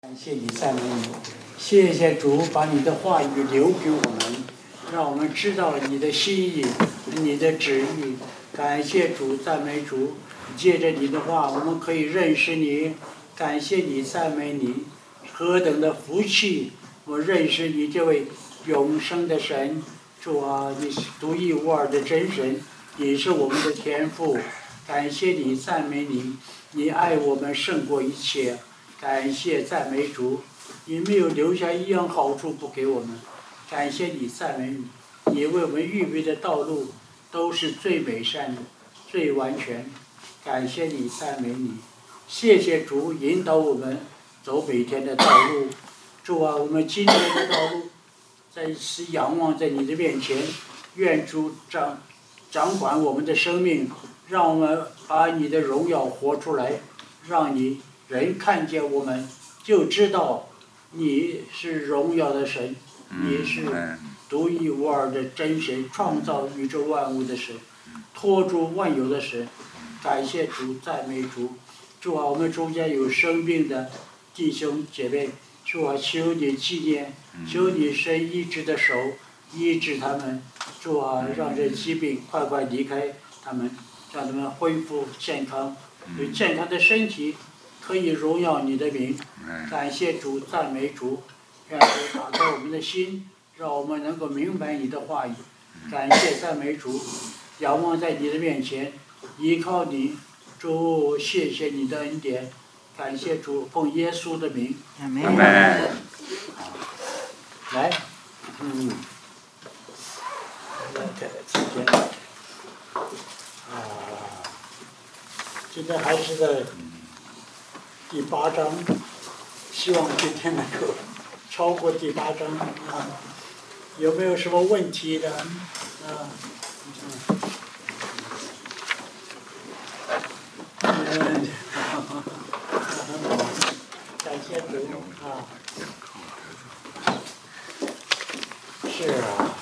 感谢你，赞美你，谢谢主把你的话语留给我们，让我们知道你的心意、你的旨意。感谢主，赞美主。借着你的话，我们可以认识你。感谢你，赞美你，何等的福气！我认识你这位永生的神，主啊，你是独一无二的真神，你是我们的天父。感谢你，赞美你，你爱我们胜过一切。感谢赞美主，你没有留下一样好处不给我们。感谢你，赞美你，你为我们预备的道路都是最美善的、最完全。感谢你，赞美你，谢谢主引导我们走每天的道路。主啊，我们今天的道路在是仰望在你的面前，愿主掌管我们的生命，让我们把你的荣耀活出来，让你人看见我们就知道你是荣耀的神，你是独一无二的真神，创造宇宙万物的神，托住万有的神。感谢主，赞美主。主啊，我们中间有生病的弟兄姐妹，主啊，求你纪念，求你伸医治的手医治他们。主啊，让这疾病快快离开他们，让他们恢复健康，有健康的身体，可以荣耀你的名。感谢主，赞美主，愿主打开我们的心，让我们能够明白你的话语。感谢赞美主，仰望在你的面前，依靠你。主，谢谢你的恩典，感谢主，奉耶稣的名。 阿门。 来，今天今天还是在第8章，希望今天能够超过第8章啊。有没有什么问题的啊？感谢主啊！是啊，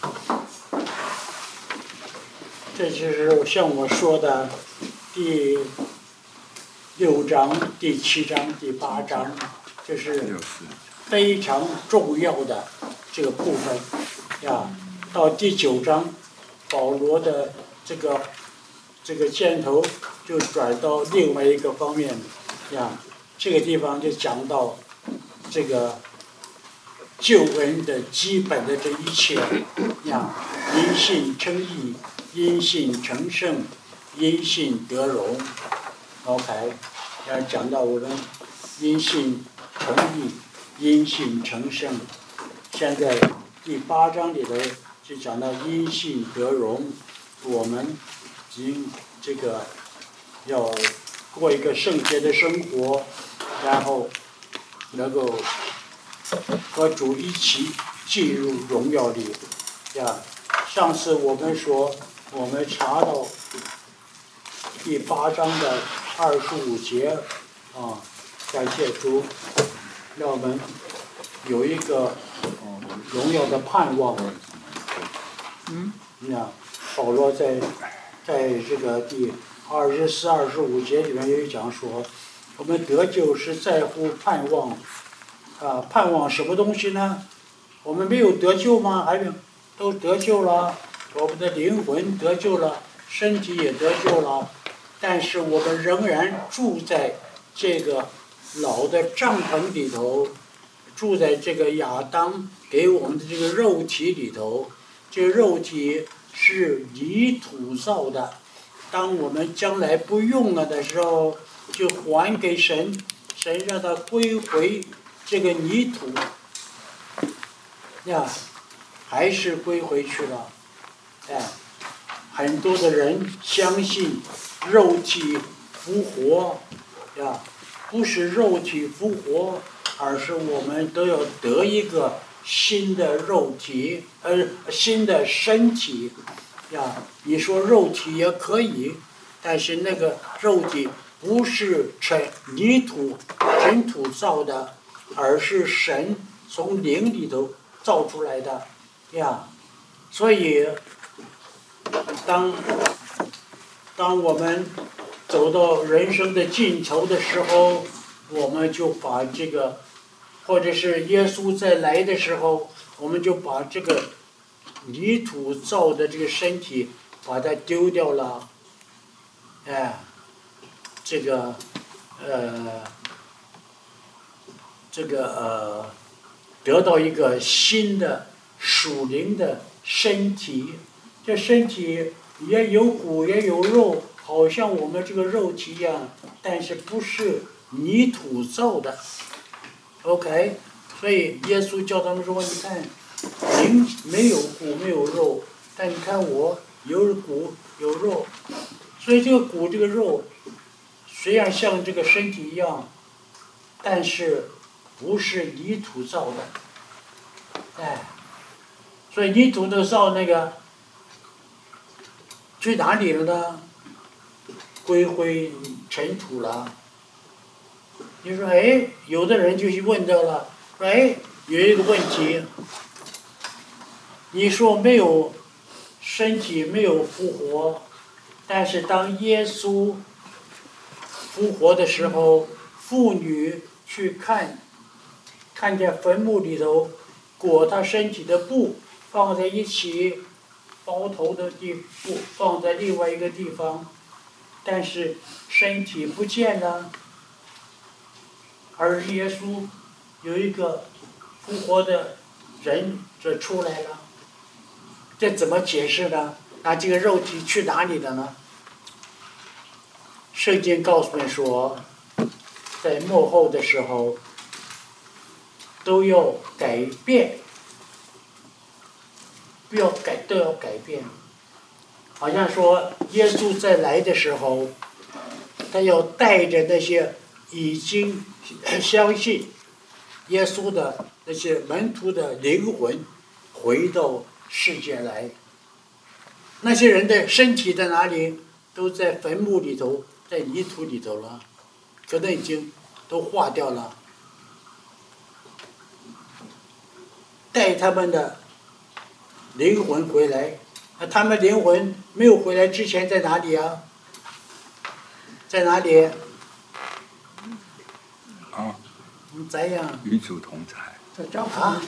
这就是像我说的第6章、第7章、第8章，这是非常重要的这个部分呀。到第9章，保罗的这个箭头就转到另外一个方面呀。这个地方就讲到这个救恩的基本的这一切呀，因信称义，因信成圣，因信得荣。OK， 要讲到我们因信成义，因信成圣。现在第8章里头就讲到因信得荣，我们这个要过一个圣洁的生活，然后能够和主一起进入荣耀里呀。上次我们查到第8章的25节啊，感谢主，让我们有一个荣耀的盼望。保罗在这个第24、25节里面有讲说，我们得救是在乎盼望啊，盼望什么东西呢？我们没有得救吗？还没有，都得救了，我们的灵魂得救了，身体也得救了，但是我们仍然住在这个老的帐篷里头，住在这个亚当给我们的这个肉体里头。这个肉体是泥土造的，当我们将来不用了的时候，就还给神，神让它归回这个泥土呀，还是归回去了。很多的人相信肉体复活呀，不是肉体复活，而是我们都要得一个新的肉体，新的身体呀。你说肉体也可以，但是那个肉体不是泥土、尘土造的，而是神从灵里头造出来的呀。所以，当我们走到人生的尽头的时候，我们就把这个或者是耶稣再来的时候，我们就把这个泥土造的这个身体把它丢掉了，哎，这个得到一个新的属灵的身体，这身体也有骨也有肉，好像我们这个肉体一样，但是不是泥土造的。OK， 所以耶稣叫他们说：“你看，灵没有骨没有肉，但你看我有骨有肉，所以这个骨这个肉虽然像这个身体一样，但是不是泥土造的。哎，所以泥土都造那个去哪里了呢？归回尘土了。你说，哎，有的人就去问到了，说，哎，有一个问题，你说没有身体没有复活，但是当耶稣复活的时候，妇女去看见坟墓里头裹他身体的布放在一起，包头的布放在另外一个地方，但是身体不见了，而耶稣有一个复活的人这出来了，这怎么解释呢？那这个肉体去哪里了呢？圣经告诉我们说，在末后的时候都要改变，都要改变。好像说耶稣再来的时候，他要带着那些已经相信耶稣的那些门徒的灵魂回到世界来。那些人的身体在哪里？都在坟墓里头，在泥土里头了，可能已经都化掉了。带他们的灵魂回来，他们灵魂没有回来之前在哪里啊？在哪里？ 啊， 怎样？ 与主同在。 啊！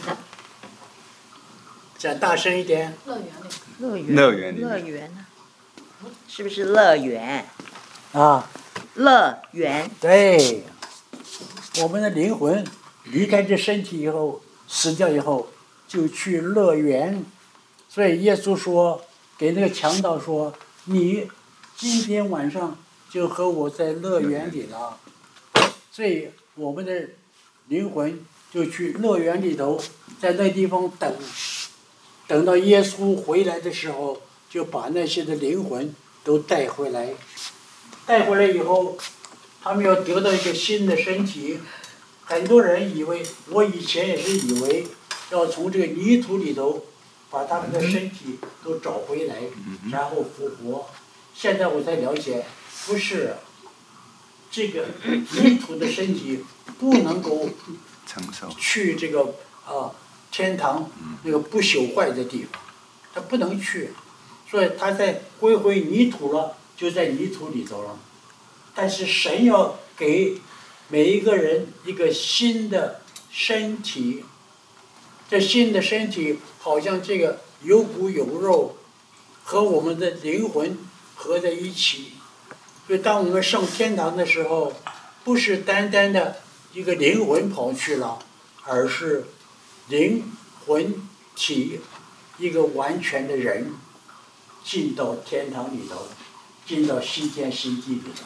讲大声一点。 乐园里。 是不是乐园？ 啊。 乐园。 对。我们的灵魂离开这身体以后，死掉以后，就去乐园。所以耶稣说，给那个强盗说：“你今天晚上就和我在乐园里了。”所以我们的灵魂就去乐园里头，在那地方等到耶稣回来的时候，就把那些的灵魂都带回来。带回来以后，他们要得到一个新的身体。很多人以为，我以前也是以为，要从这个泥土里头把他们的身体都找回来，然后复活。现在我才了解，不是这个泥土的身体不能够去这个天堂那个不朽坏的地方，他不能去，所以他在归回泥土了，就在泥土里头了。但是神要给每一个人一个新的身体，这新的身体好像这个有骨有肉，和我们的灵魂合在一起。所以当我们上天堂的时候，不是单单的一个灵魂跑去了，而是灵魂体一个完全的人进到天堂里头，进到新天新地里头。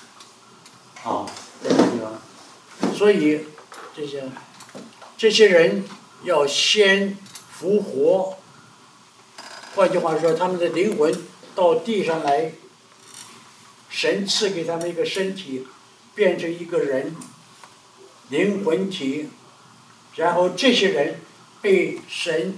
在这地方，所以这些人要先复活。换句话说，他们的灵魂到地上来，神赐给他们一个身体，变成一个人，灵魂体，然后这些人被神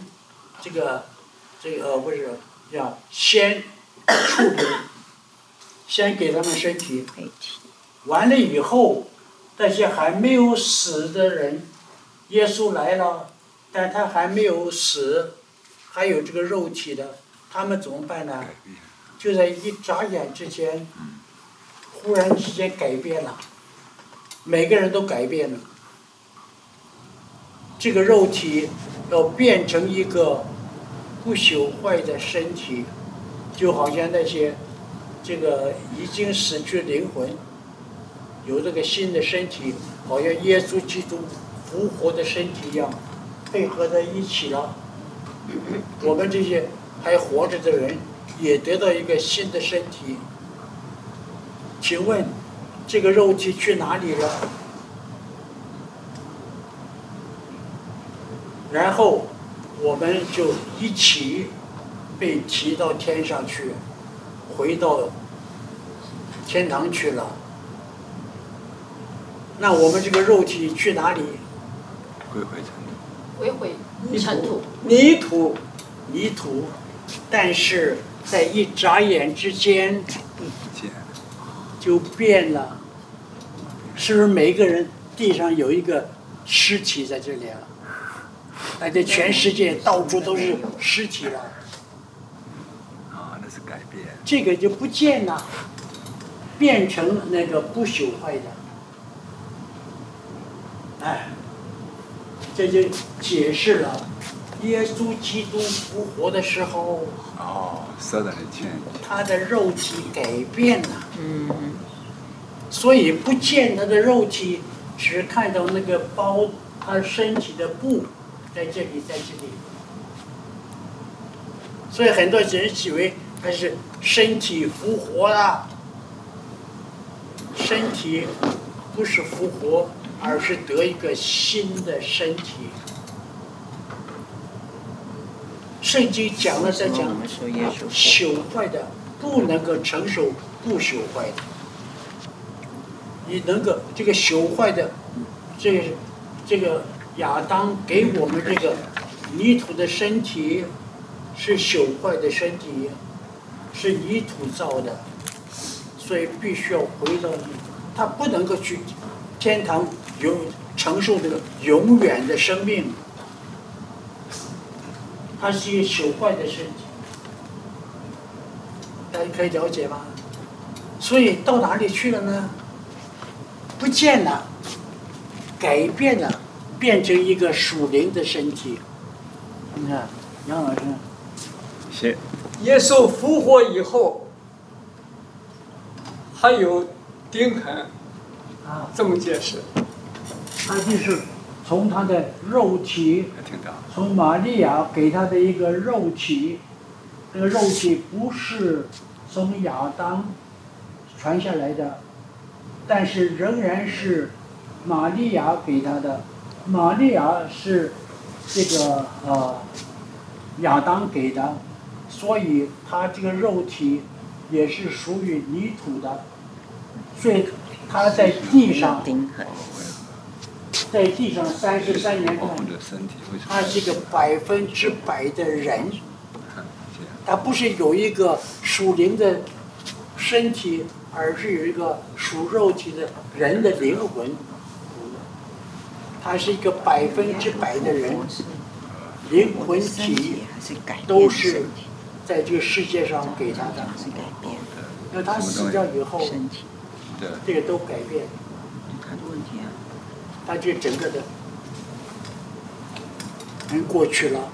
不是要先处理，先给他们身体，完了以后，那些还没有死的人，耶稣来了，但他还没有死，还有这个肉体的，他们怎么办呢？就在一眨眼之间，忽然之间改变了，每个人都改变了。 这个肉体要变成一个不朽坏的身体，就好像那些这个已经死去的灵魂有这个新的身体，好像耶稣基督复活的身体一样，配合在一起了。我们这些还活着的人也得到一个新的身体。请问这个肉体去哪里了？然后我们就一起被提到天上去，回到天堂去了。那我们这个肉体去哪里？ 归回尘土。 归回尘土。 泥土，但是在一眨眼之间就变了。是不是每个人地上有一个尸体在这里啊？而且全世界到处都是尸体了。 啊，那是改变。 这个就不见了，变成那个不朽坏的。哎，这就解释了耶稣基督复活的时候， 受到了劝他的肉体改变了。所以不见他的肉体，只看到那个包他身体的布在这里，在这里。所以很多人以为他是身体复活了，身体不是复活，而是得一个新的身体。圣经讲了再讲，朽坏的不能够承受不朽坏的。你能够这个朽坏的，这个亚当给我们这个泥土的身体是朽坏的身体，是泥土造的，所以必须要回到他不能够去天堂承受这个永远的生命，它是一个朽坏的身体，大家可以了解吗？所以到哪里去了呢？不见了，改变了，变成一个属灵的身体。你看，杨老师。 是。 耶稣复活以后，还有钉痕。这么解释。 他就是从他的肉体，从玛利亚给他的一个肉体，这个肉体不是从亚当传下来的。但是仍然是玛利亚给他的，玛利亚是这个亚当给的，所以他这个肉体也是属于泥土的，所以他在地上33年半，他是一个100%的人，他不是有一个属灵的身体，而是有一个属肉体的人的灵魂，他是一个100%的人，灵魂体都是在这个世界上给他的。那他死掉以后，这个都改变，他这整个的人过去了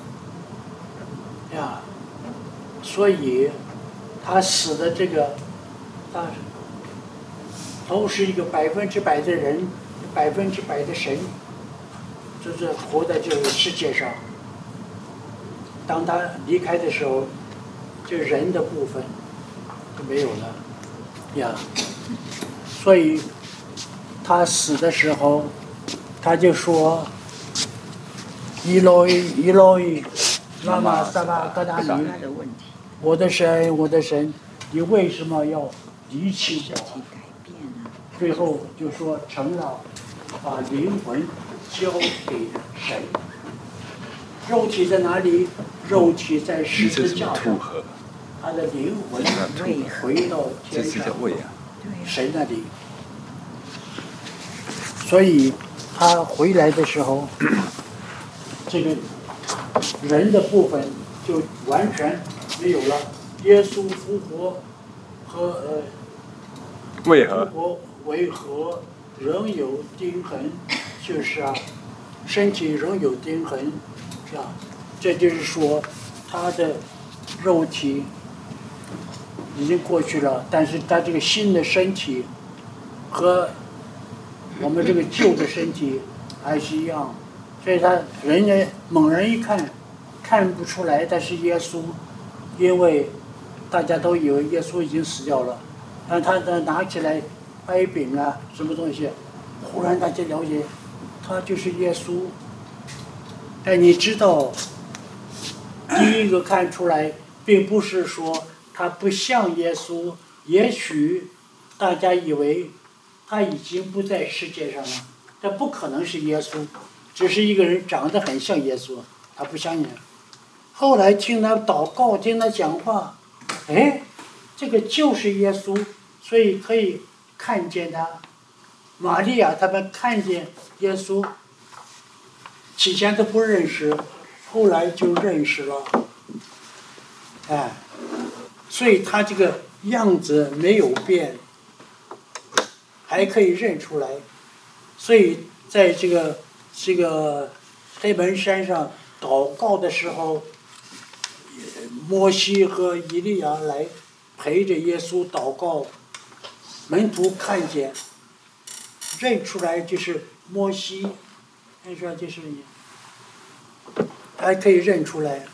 呀，所以他死的这个。他同时一个100%的人，100%的神，就是活在这个世界上。当他离开的时候，就人的部分就没有了呀。所以他死的时候，他就说：“伊洛伊，伊洛伊，拉玛撒巴格达尼，我的神，我的神，你为什么要？”离弃我，最后就说成了把灵魂交给神。肉体在哪里？肉体在十字架上，他的灵魂回到天上，神那里。所以他回来的时候，这个人的部分就完全没有了。耶稣复活和为何？ 为何仍有钉痕？就是身体仍有钉痕，是吧？这就是说，他的肉体已经过去了，但是他这个新的身体和我们这个旧的身体还是一样，所以人家猛然一看看不出来，但是耶稣，因为大家都以为耶稣已经死掉了，但他拿起来掰饼啊，什么东西，忽然大家了解，他就是耶稣。但你知道，第一个看出来，并不是说他不像耶稣，也许大家以为他已经不在世界上了，但不可能是耶稣，只是一个人长得很像耶稣，他不相信。后来听他祷告，听他讲话，哎，这个就是耶稣，所以可以看见他。玛利亚他们看见耶稣，起前都不认识，后来就认识了，哎，所以他这个样子没有变，还可以认出来。所以在这个黑门山上祷告的时候，摩西和以利亚来陪着耶稣祷告，门徒看见认出来就是摩西，认出来就是你，还可以认出来。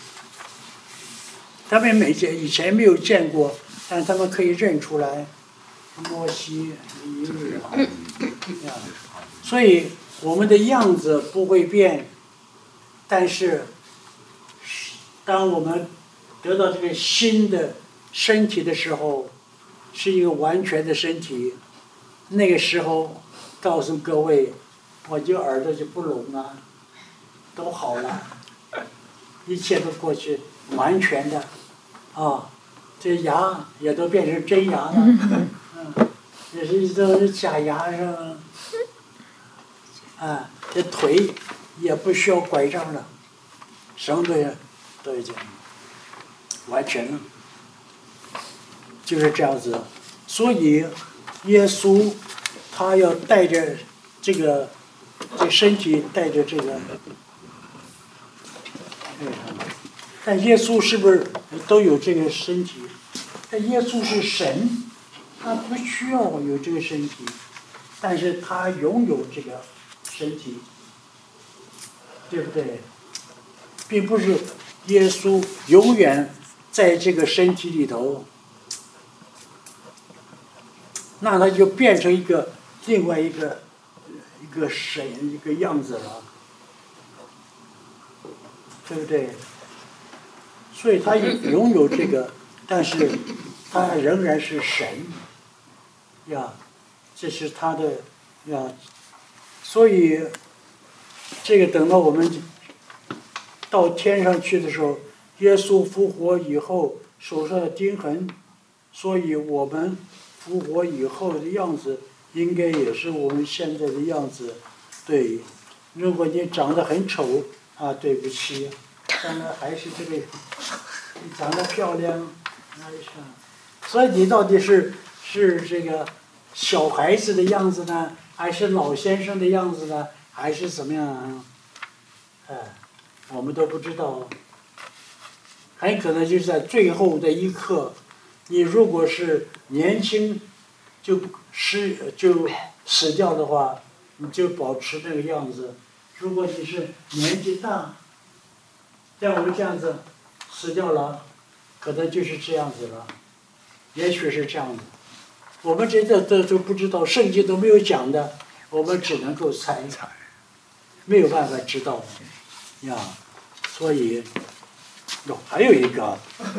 他们以前没有见过，但他们可以认出来摩西、以利亚。所以我们的样子不会变，但是当我们得到这个新的身体的时候，是一个完全的身体。那个时候告诉各位，我就耳朵就不聋了，都好了，一切都过去，完全的，啊，这牙也都变成真牙了，也是都是假牙上，啊，这腿也不需要拐杖了，什么都已经完全了，就是这样子。所以耶稣他要带着这身体带着这个，但耶稣是不是都有这个身体？但耶稣是神，他不需要有这个身体，但是他拥有这个身体，对不对？并不是耶稣永远在这个身体里头，那他就变成另外一个神一个样子了，对不对？所以他拥有这个，但是他仍然是神呀，这是他的呀。所以这个等到我们到天上去的时候，耶稣复活以后手上的钉痕，所以我们复活以后的样子应该也是我们现在的样子。对，如果你长得很丑啊，对不起，当然还是这个你长得漂亮，那是。所以你到底是这个小孩子的样子呢，还是老先生的样子呢，还是怎么样啊？我们都不知道，很可能就是在最后的一刻，你如果是年轻就死掉的话，你就保持那个样子；如果你是年纪大，像我们这样子死掉了，可能就是这样子了，也许是这样子。我们这都不知道，圣经都没有讲的，我们只能够猜，没有办法知道呀。所以，还有一个，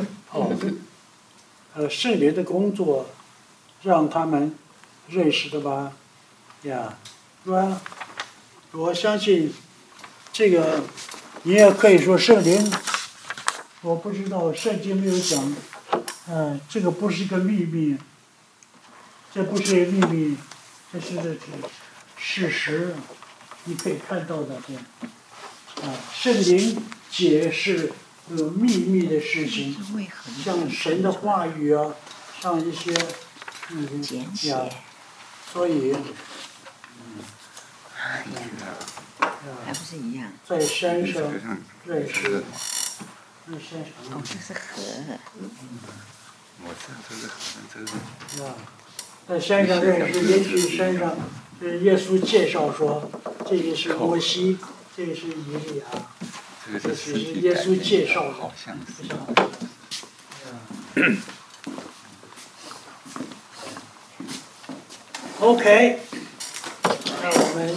圣灵的工作，让他们认识的吧，呀，是吧？我相信，这个你也可以说圣灵，我不知道圣经没有讲，这个不是一个秘密，这不是秘密，这是事实，你可以看到的，对。圣灵解释秘密的事情，像神的话语啊，像一些呀，所以， 还不是一样？ 在山上这个上认识， 这个那山上哦，这是河。 我知道这个这个是啊，在山上认识，也许山上，耶稣介绍说，这个是摩西，这个是以利亚， 这个这是实体是耶稣介绍的， 好像是。 OK，那我们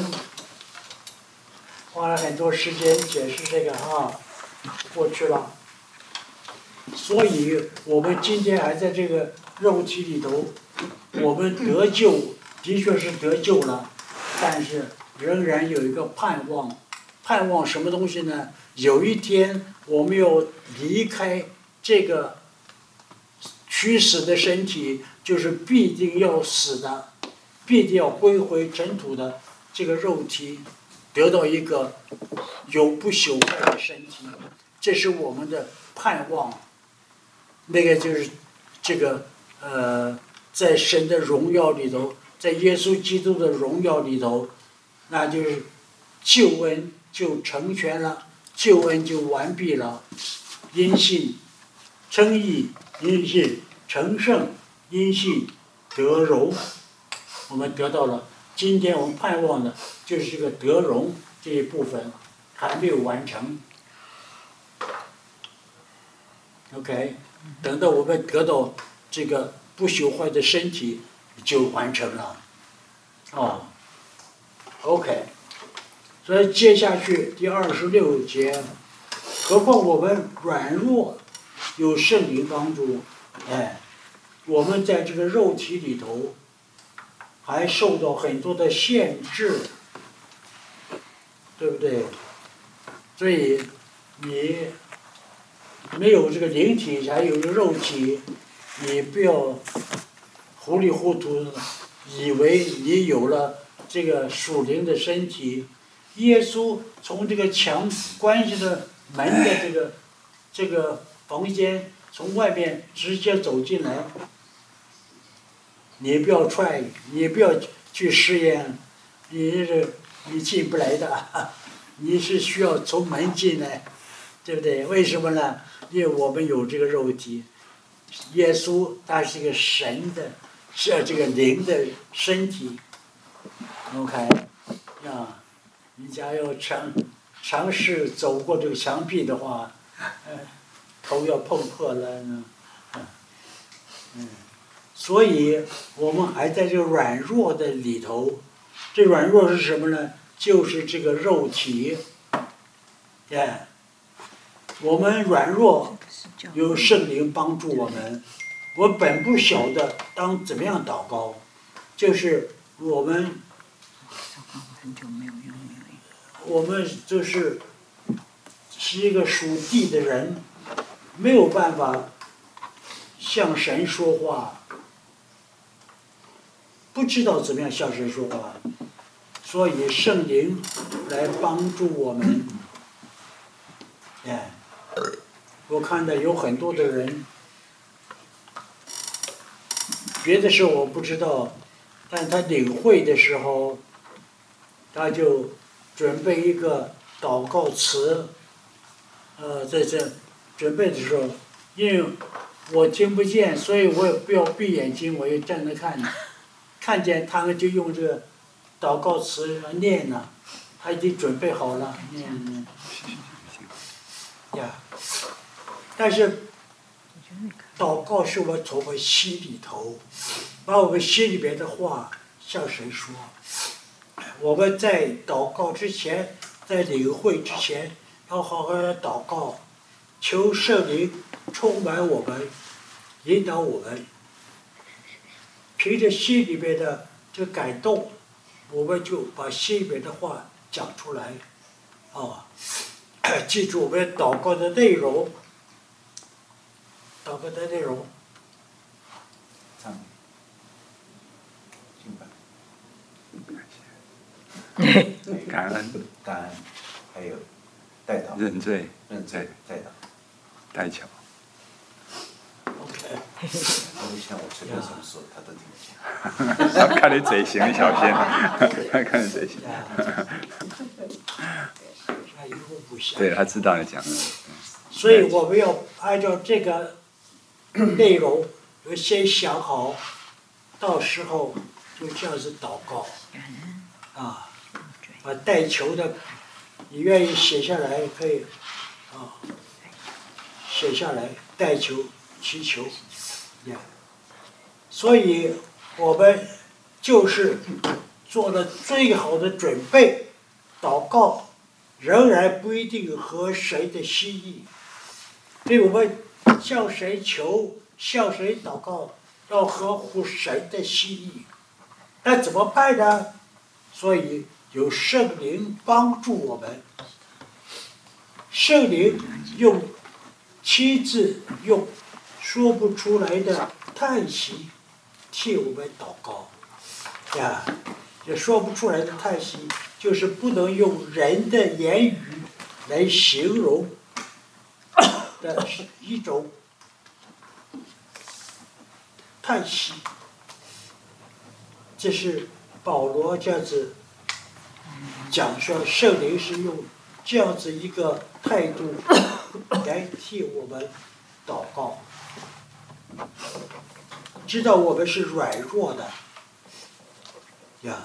花了很多时间解释这个哈，过去了。所以我们今天还在这个肉体里头，我们得救的确是得救了，但是仍然有一个盼望，盼望什么东西呢？有一天我们要离开这个虚死的身体，就是必定要死的，必定要归回尘土的这个肉体，得到一个有不朽坏的身体，这是我们的盼望。那个就是这个在神的荣耀里头，在耶稣基督的荣耀里头，那就是救恩就成全了，救恩就完毕了。因信称义，因信成圣，因信得荣，我们得到了。今天我们盼望的就是这个得荣这一部分还没有完成。OK。等到我们得到这个不朽坏的身体，就完成了。哦 ，OK。所以接下去第26节，何况我们软弱，有圣灵帮助，哎，我们在这个肉体里头，还受到很多的限制，对不对？所以你没有这个灵体，还有这个肉体，你不要糊里糊涂以为你有了这个属灵的身体。耶稣从这个墙关系的门的这个房间，从外面直接走进来，你不要踹，你不要去试验，你进不来的，你是需要从门进来，对不对？为什么呢？因为我们有这个肉体，耶稣他是一个神的，是这个灵的身体。OK， 啊，你假要尝试走过这个墙壁的话，头要碰破了，所以我们还在这个软弱的里头，这软弱是什么呢？就是这个肉体，我们软弱，有圣灵帮助我们。我本不晓得当怎么样祷告，就是我们就是一个属地的人，没有办法向神说话，不知道怎么样向神说话，所以圣灵来帮助我们。我看到有很多的人，别的时候我不知道，但他领会的时候，他就准备一个祷告词，在这准备的时候，因为我听不见，所以我也不要闭眼睛，我也站着看，看见他们就用这个祷告词来念了，他已经准备好了，念。但是祷告是我从我心里头，把我们心里边的话向神说。我们在祷告之前，在领会之前，要好好的祷告，求圣灵充满我们，引导我们。凭着心里边的这个感动，我们就把心里边的话讲出来，记住我们祷告的内容。祷告的内容。 赞美、敬拜、 感恩、 感恩，还有代祷、 认罪、 认罪、代祷。 代求。 OK。 我就想我随便怎么说，他都听得见。 看你嘴型小心，看你嘴型。 一步步下。 对他知道你讲的。 所以我们要按照这个内容，先想好，到时候就这样子祷告，啊，把带球的，你愿意写下来可以，啊，写下来带球祈求，呀，所以我们就是做了最好的准备，祷告仍然不一定合谁的心意。所以我们向谁求、向谁祷告，要合乎神的心意。那怎么办呢？所以有圣灵帮助我们，圣灵亲自用说不出来的叹息替我们祷告，呀，也说不出来的叹息，就是不能用人的言语来形容的一种叹息。这是保罗这样子讲说，圣灵是用这样子一个态度来替我们祷告，知道我们是软弱的呀。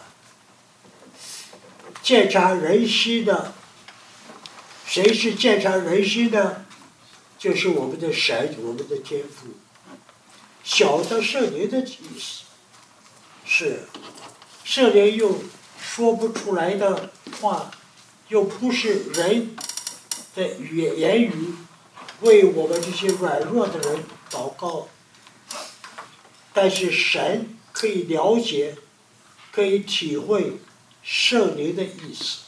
鉴察人心的，谁是鉴察人心的？就是我们的神，我们的天父。晓得圣灵的意思，是圣灵用说不出来的话，又不是人的言语，为我们这些软弱的人祷告。但是神可以了解，可以体会圣灵的意思。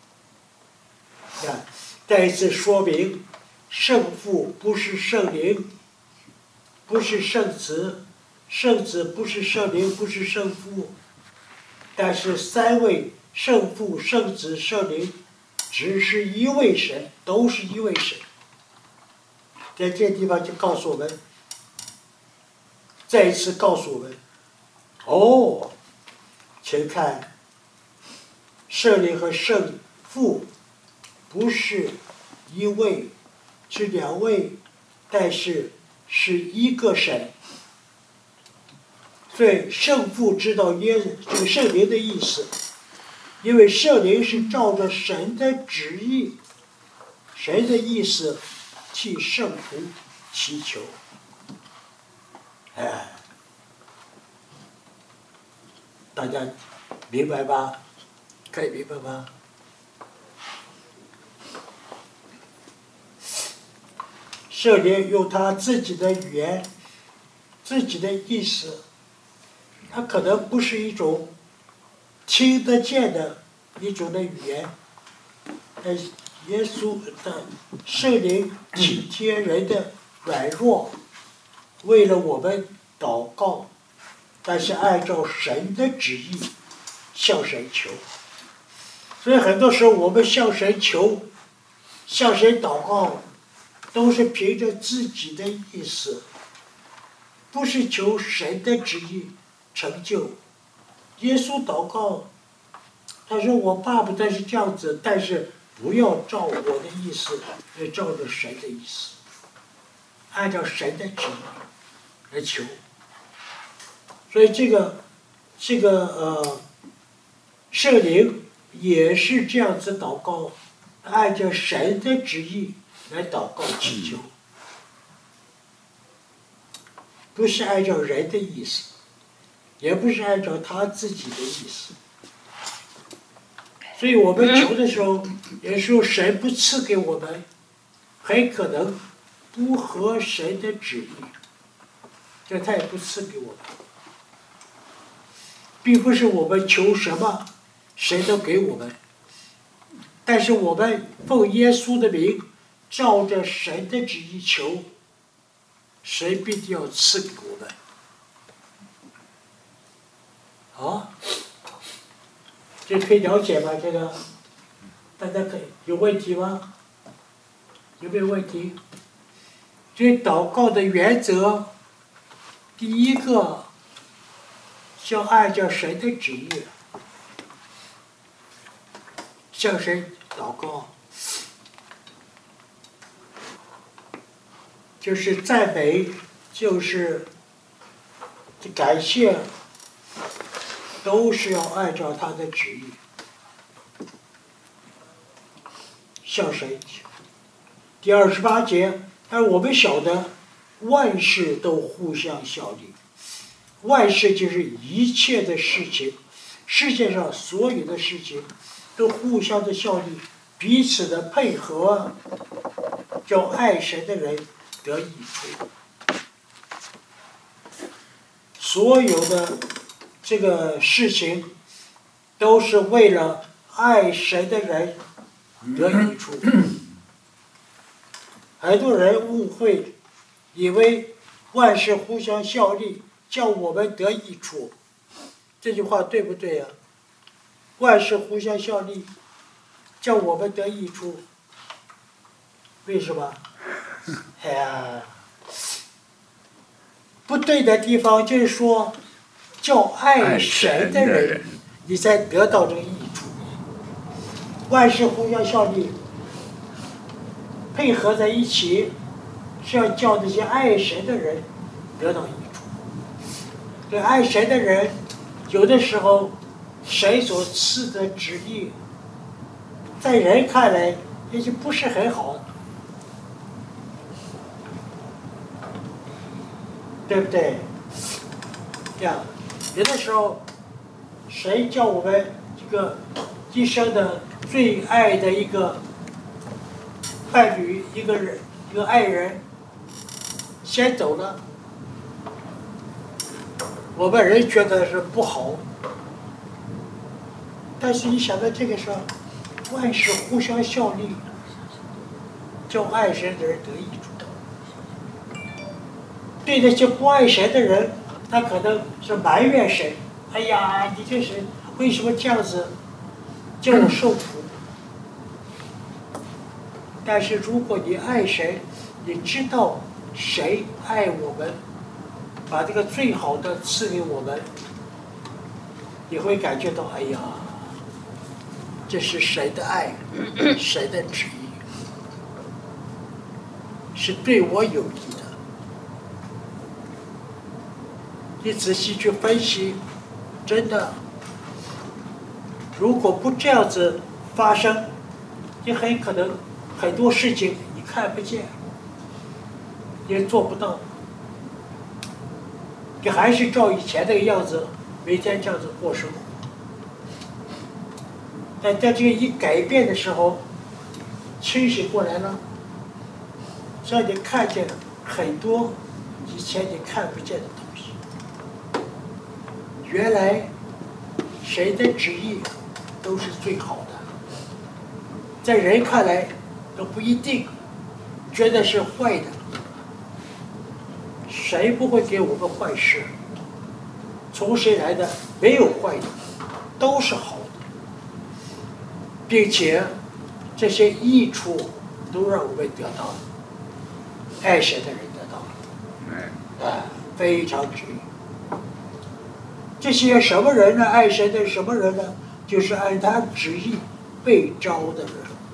再一次说明，圣父不是圣灵，不是圣子，圣子不是圣灵，不是圣父，但是三位圣父、圣子、圣灵只是一位神，都是一位神。在这地方就告诉我们，再一次告诉我们，哦，请看，圣灵和圣父不是一位，是两位，但是是一个神。所以圣父知道这个圣灵的意思，因为圣灵是照着神的旨意、神的意思替圣徒祈求。哎，大家明白吧？可以明白吗？圣灵用他自己的语言、自己的意思，他可能不是一种听得见的一种的语言，耶稣的圣灵体贴人的软弱，为了我们祷告，但是按照神的旨意向神求。所以很多时候我们向神求、向神祷告，都是凭着自己的意思，不是求神的旨意成就。耶稣祷告，他说我爸爸但是这样子，但是不要照我的意思，要照着神的意思，按照神的旨意来求。所以这个圣灵也是这样子祷告，按照神的旨意来祷告祈求，不是按照人的意思，也不是按照他自己的意思。所以我们求的时候，有时候神不赐给我们，很可能不合神的旨意，这他也不赐给我们，并不是我们求什么神都给我们，但是我们奉耶稣的名，照着神的旨意求，神必定要赐给我们。好，这可以了解吗？这个大家可以有问题吗？有没有问题？所以祷告的原则，第一个要按照神的旨意向神祷告。 就是赞美，就是感谢，都是要按照他的旨意。向谁？第28节，而我们晓得万事都互相效力。万事就是一切的事情，世界上所有的事情都互相的效力，彼此的配合，叫爱神的人得益处。所有的这个事情都是为了爱神的人得益处。很多人误会，以为万事互相效力，叫我们得益处。这句话对不对呀？万事互相效力，叫我们得益处。为什么？哎呀，不对的地方就是说，叫爱神的人，你才得到这个益处。万事互相效力，配合在一起，是要叫那些爱神的人得到益处。这爱神的人，有的时候神所赐的旨意，在人看来也就不是很好，对不对？呀，有的时候，谁叫我们这个一生的最爱的一个伴侣，一个人，一个爱人，先走了，我们人觉得是不好，但是你想到这个时候，万事互相效力，叫爱神的人得益处。对那些不爱神的人，他可能是埋怨神，哎呀，你这是为什么这样子叫我受苦？但是如果你爱神，你知道谁爱我们，把这个最好的赐给我们，你会感觉到，哎呀，这是谁的爱，谁的旨意，是对我有益的。你仔细去分析，真的，如果不这样子发生，你很可能很多事情你看不见，也做不到，你还是照以前那个样子，每天这样子过生活。但在这个一改变的时候，清醒过来了，让你看见很多以前你看不见的东西。原来谁的旨意都是最好的，在人看来都不一定觉得是坏的。谁不会给我们坏事？从谁来的？没有坏的，都是好的，并且这些益处都让我们得到了，爱神的人得到了，非常值。这些什么人呢？爱神的什么人呢？就是按他旨意被招的人。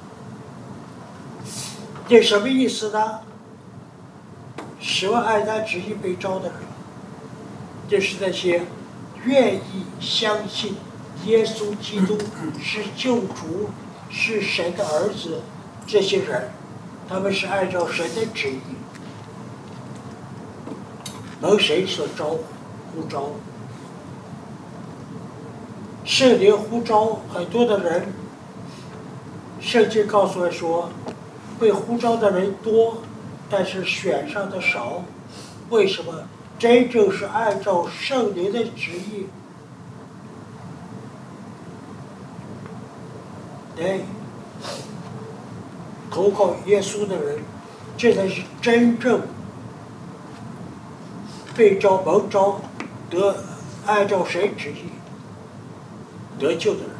这什么意思呢？什么按他旨意被招的人？这是那些愿意相信耶稣基督是救主，是神的儿子，这些人，他们是按照神的旨意，蒙谁所招呼召。圣灵呼召很多的人，圣经告诉我说，被呼召的人多，但是选上的少。为什么？真正是按照圣灵的旨意，来投靠耶稣的人，这才是真正被召蒙召得按照神旨意得救的人。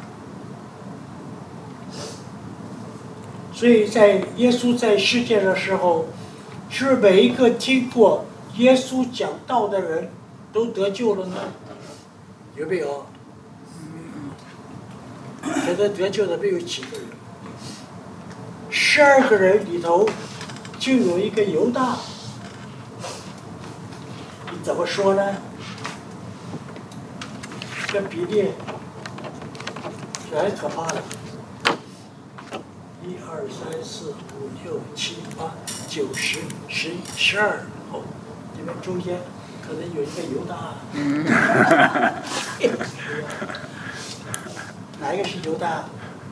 所以在耶稣在世界的时候，是每一个听过耶稣讲道的人都得救了呢？有没有？觉得得救的没有几个人。12个人里头就有一个犹大， 怎么说呢？这比例是很可怕的。1、2、3、4、5、6、7、8、9、10、11、12，哦，这边中间可能有一个犹大。哪一个是犹大？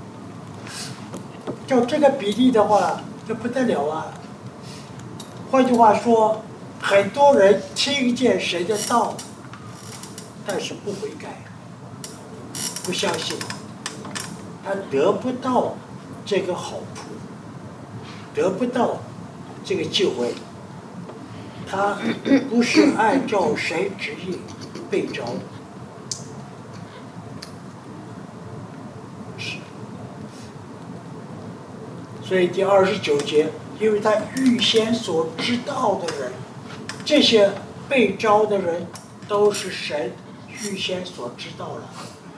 就这个比例的话，这不得了啊！换句话说，很多人听见神的道，但是不悔改，不相信，他得不到这个好处，得不到这个救恩，他不是按照神旨意被召的。所以第29节，因为他预先所知道的人，这些被召的人都是神预先所知道了，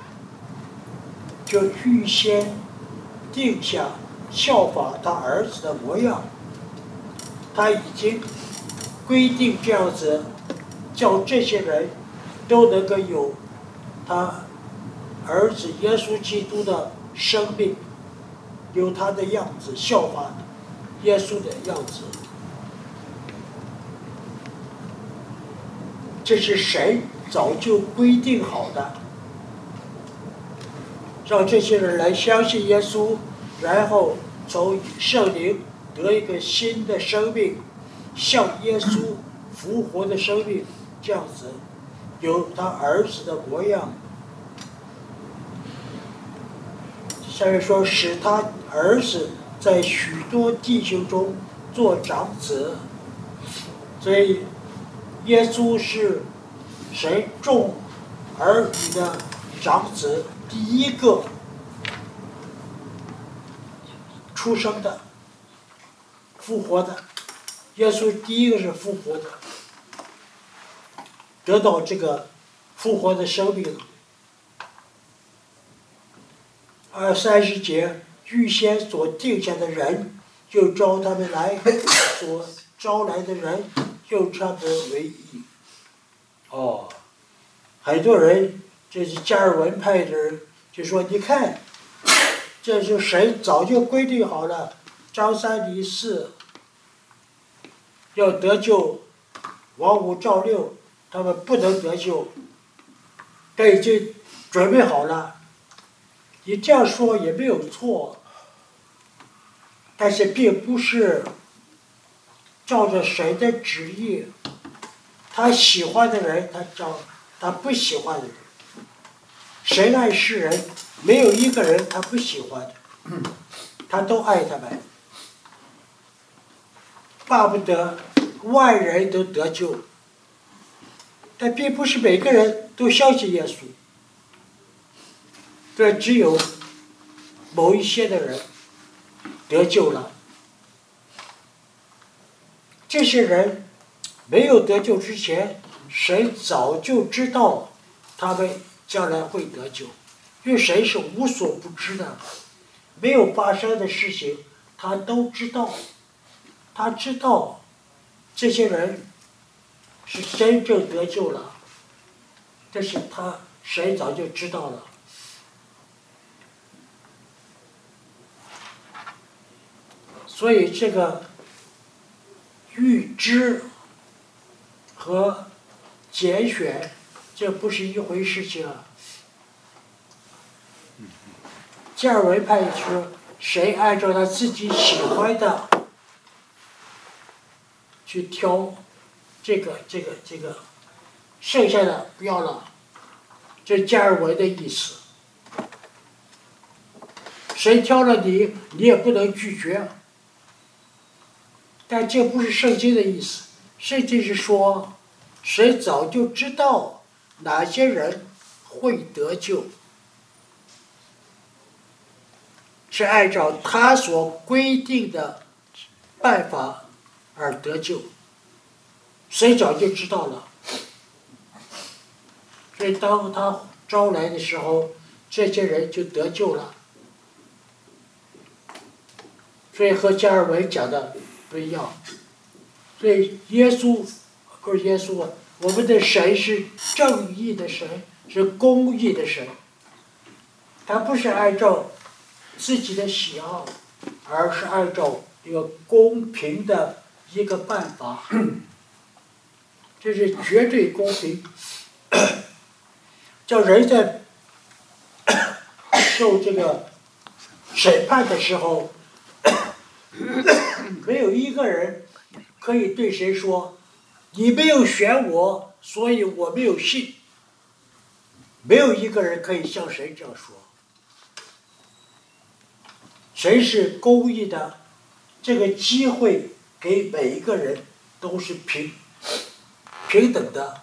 就预先定下效法他儿子的模样。他已经规定这样子，叫这些人都能够有他儿子耶稣基督的生命，有他的样子，效法耶稣的样子。这是神早就规定好的，让这些人来相信耶稣，然后从圣灵得一个新的生命，像耶稣复活的生命，这样子有他儿子的模样。下面说，使他儿子在许多弟兄中做长子。所以耶稣是神众儿女的长子，第一个出生的复活的。耶稣第一个是复活的，得到这个复活的生命。30节，预先所定下的人，就招他们来；所招来的人，就称他们为义。哦，很多人，这是加尔文派的人，就说：你看，这是神早就规定好了，张三李四要得救，王五赵六他们不能得救，他已经准备好了。你这样说也没有错，但是并不是照着神的旨意，他喜欢的人他招，他不喜欢的人。神爱世人，没有一个人他不喜欢的，他都爱他们，巴不得万人都得救，但并不是每个人都相信耶稣。这只有某一些的人得救了，这些人没有得救之前，神早就知道他们将来会得救，因为神是无所不知的，没有发生的事情他都知道，他知道这些人是真正得救了，这是神早就知道了。所以这个预知和拣选，这不是一回事情啊。加尔文派说，谁按照他自己喜欢的去挑这个，剩下的不要了，这加尔文的意思。谁挑了你，你也不能拒绝。但这不是圣经的意思，圣经是说，神早就知道哪些人会得救，是按照他所规定的办法而得救，神早就知道了。所以当他招来的时候，这些人就得救了。所以和加尔文讲的不一样，所以耶稣我们的神是正义的神，是公义的神。他不是按照自己的喜好，而是按照一个公平的一个办法，这是绝对公平。叫人在受这个审判的时候，没有一个人可以对谁说：“你没有选我，所以我没有信。”没有一个人可以向神这样说。神是公义的，这个机会给每一个人都是平等的。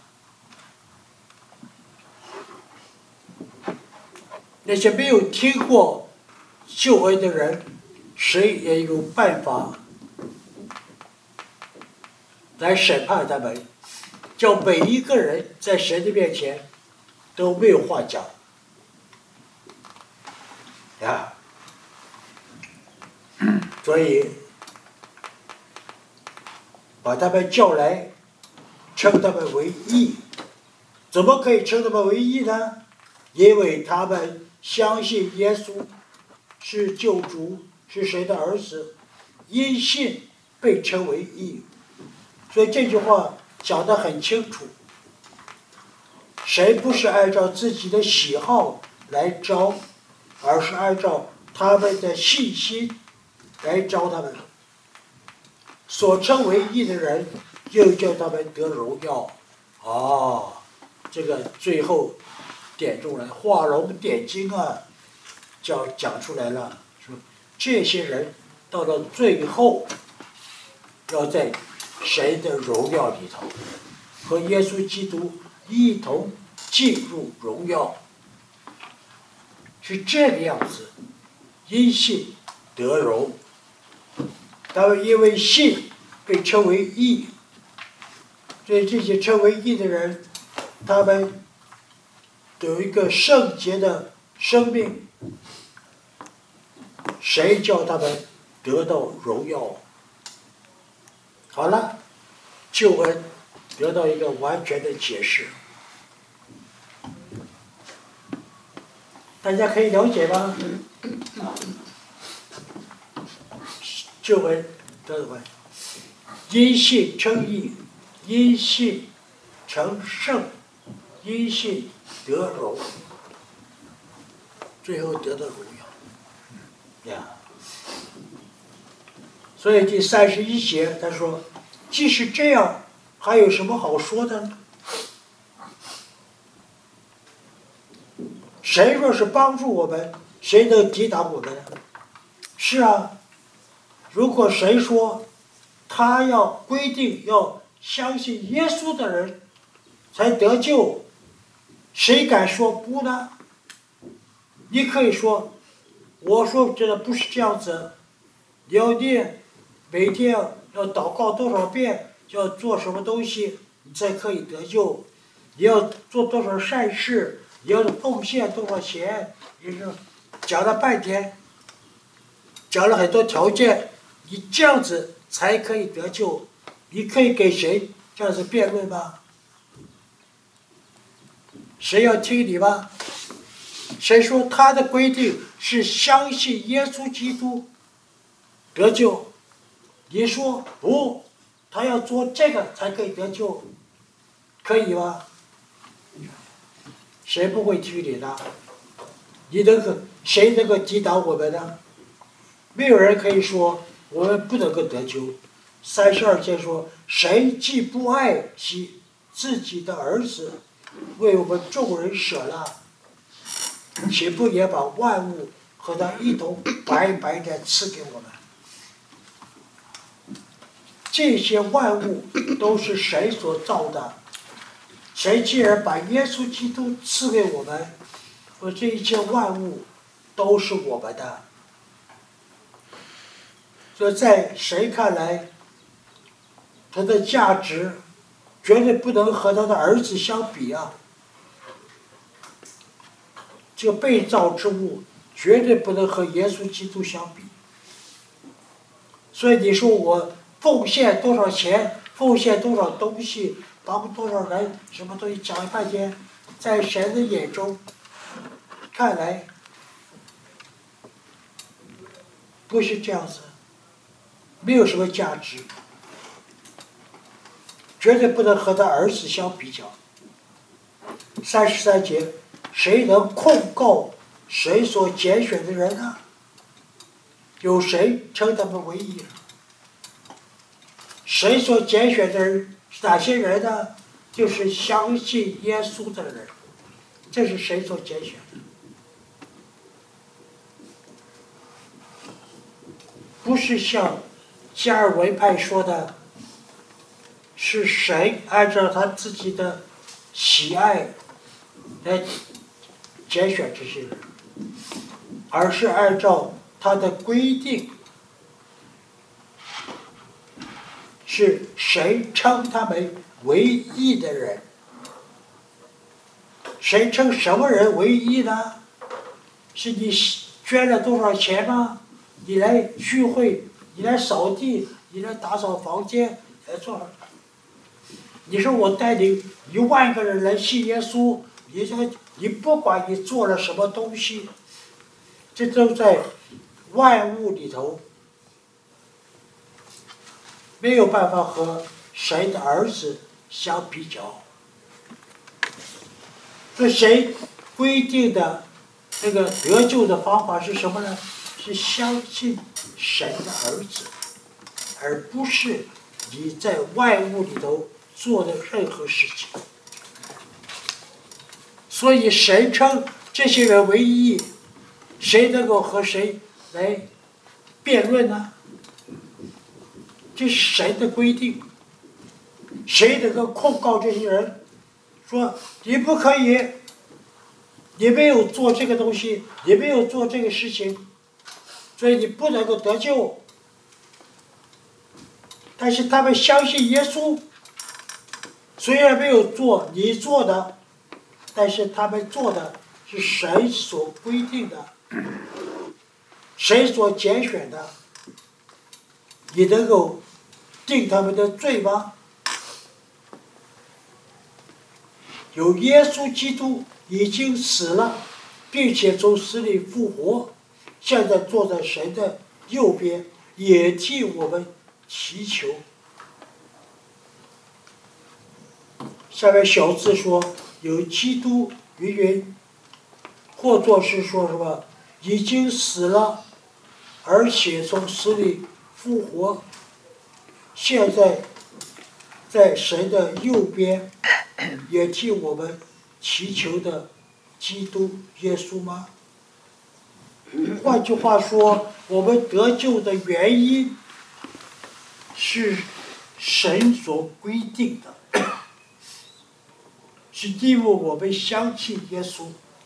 那些没有听过救恩的人，谁也有办法来审判他们，叫每一个人在神的面前都没有话讲。啊，所以把他们叫来，称他们为义。怎么可以称他们为义呢？因为他们相信耶稣是救主，是谁的儿子，因信被称为义。所以这句话讲得很清楚，谁不是按照自己的喜好来招，而是按照他们的信心来招他们。所称为义的人，又叫他们得荣耀。这个最后点中了，画龙点睛啊，讲出来了，说这些人到了最后，要在神的荣耀里头，和耶稣基督一同进入荣耀，是这个样子。因信得荣，他们因为信被称为义，所以这些称为义的人，他们有一个圣洁的生命。谁叫他们得到荣耀？好了，救恩得到一个完全的解释，大家可以了解吗？救恩得到完，因信称义，因信成圣，因信得荣，最后得到荣耀。所以第31节他说，即使这样，还有什么好说的呢？谁若是帮助我们，谁能抵挡我们呢？是啊，如果谁说他要规定要相信耶稣的人才得救，谁敢说不呢？你可以说，我说这不是这样子，你要念，每天要祷告多少遍，要做什么东西，你才可以得救。你要做多少善事，你要奉献多少钱，也是讲了半天，讲了很多条件，你这样子才可以得救。你可以给谁这样子辩论吗？谁要听你吗？谁说他的规定是相信耶稣基督得救？你说不，他要做这个才可以得救，可以吗？谁不会听你的？谁能够抵挡我们呢？没有人可以说我们不能够得救。32节说，谁既不爱惜自己的儿子，为我们众人舍了，岂不也把万物和他一同白白的赐给我们？这些万物都是谁所造的？谁既然把耶稣基督赐给我们，说这一切万物都是我们的。所以在谁看来，他的价值绝对不能和他的儿子相比啊！这个被造之物绝对不能和耶稣基督相比。所以你说我奉献多少钱，奉献多少东西， 帮多少人，什么东西讲了半天，在神的眼中看来不是这样子，没有什么价值，绝对不能和他儿子相比较。33节，谁能控告谁所拣选的人呢？有谁称他们为义呢？谁所拣选的人是哪些人呢？就是相信耶稣的人，这是谁所拣选的？不是像加尔文派说的，是谁按照他自己的喜爱来拣选这些人，而是按照他的规定，是谁称他们为义的人？谁称什么人为义呢？是你捐了多少钱吗？你来聚会，你来扫地，你来打扫房间，来做。你说我带领1万个人来信耶稣，你不管你做了什么东西，这都在万物里头，没有办法和神的儿子相比较。这谁规定的这个得救的方法是什么呢？是相信神的儿子，而不是你在万物里头做的任何事情。所以神称这些人为义，谁能够和谁来辩论呢？这是神的规定，谁能够控告这些人，说你不可以，你没有做这个东西，你没有做这个事情，所以你不能够得救。但是他们相信耶稣，虽然没有做你做的，但是他们做的是神所规定的，神所拣选的，你能够定他们的罪吗？有耶稣基督已经死了，并且从死里复活，现在坐在神的右边，也替我们祈求。下面小字说有基督云，或作是说什么已经死了，而且从死里复活，现在在神的右边，也替我们祈求的基督耶稣吗？换句话说，我们得救的原因是神所规定的，是因为我们相信耶稣，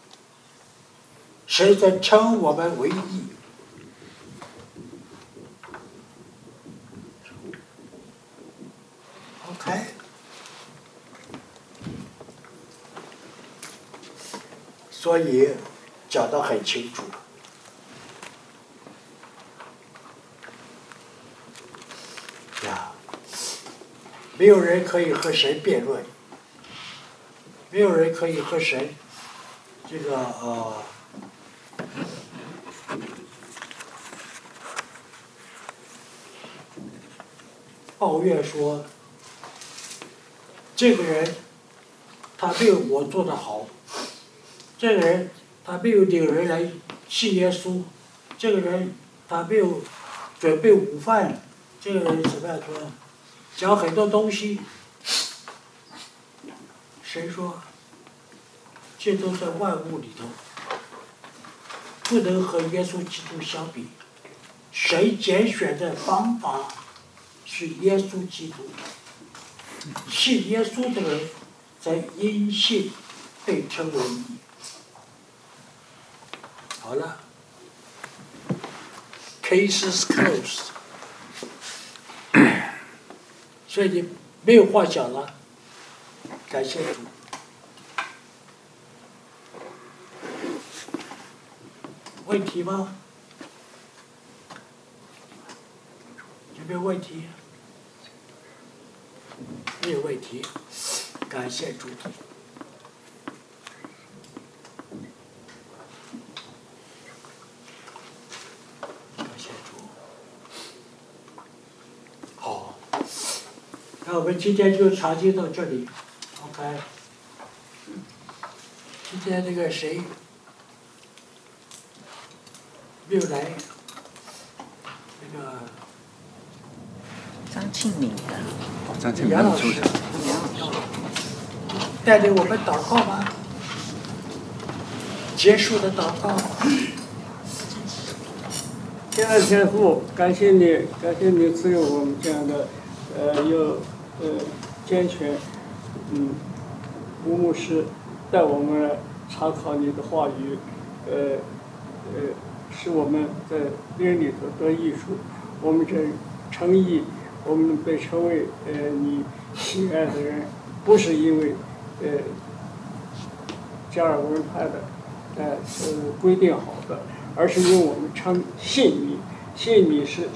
神才称我们为义。OK， 所以讲得很清楚。呀，没有人可以和神辩论，没有人可以和神这个抱怨说，这个人他没有我做得好，这个人他没有领人来信耶稣，这个人他没有准备午饭，这个人怎么样说？讲很多东西，谁说？这都在万物里头，不能和耶稣基督相比。谁拣选的方法是耶稣基督，信耶稣的人才因信被称为义。好了 ，case is closed。所以你没有话讲了，感谢主。问题吗？有没有问题？ 没有问题。感谢主。感谢主。好，那我们今天就查经到这里。OK。今天那个谁没有来？那个张庆敏的， 张庆明杨老师出场。 带领我们祷告吧。结束的祷告。 亲爱的天父，感谢你赐予我们这样的有健全吴牧师带我们来查考你的话语，使我们在灵里头得益处。我们这诚意，我们被称为你喜爱的人，不是因为加尔文派的规定好的，而是因为我们信你，信你是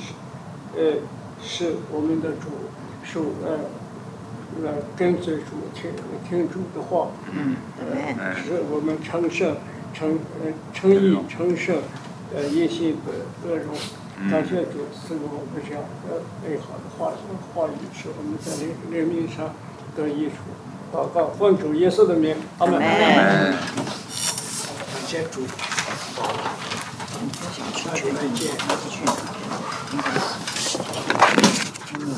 我们的主，是来跟随主，听主的话，使我们成圣，称义成圣，因信得荣。感谢主赐给我们这样的美好的话语，使我们在灵命上得益处。祷告，奉主耶稣的名，阿门。 感谢主。 想去决定，继续。